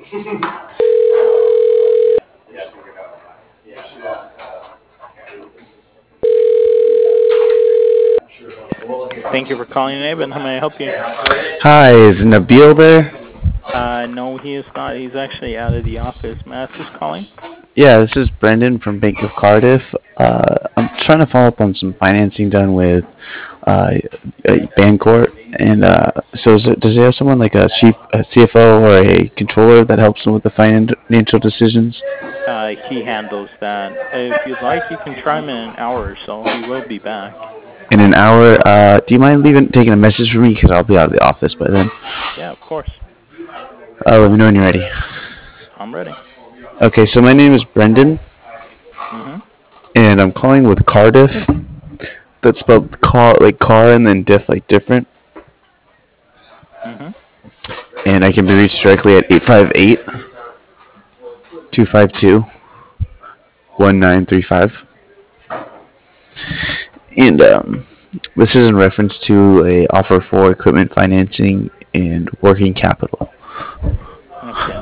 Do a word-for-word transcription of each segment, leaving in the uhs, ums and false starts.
Thank you for calling, Aben. How may I help you? Hi, is Nabil there? Uh, no, he is not. He's actually out of the office. May I ask who's calling? Yeah, this is Brendan from Bank of Cardiff. Uh, I'm trying to follow up on some financing done with uh, uh, Bancorp, and uh, so is it, does he have someone like a chief, a C F O, or a controller that helps him with the financial decisions? Uh, he handles that. If you'd like, you can try him in an hour or so. He will be back. In an hour, uh, do you mind leaving taking a message for me? Because I'll be out of the office by then. Yeah, of course. Uh, let me know when you're ready. I'm ready. Okay, so my name is Brendan, Mm-hmm. and I'm calling with Cardiff. That's spelled car like car and then diff like different. Mm-hmm. And I can be reached directly at eight five eight, two five two, one nine three five. And um, this is in reference to a offer for equipment financing and working capital. Okay.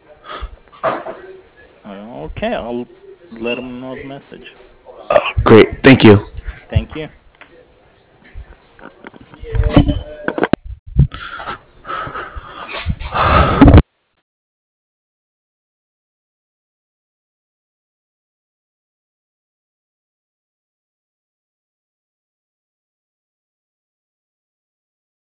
Uh, Okay, I'll let him know the message. Great, thank you. Thank you.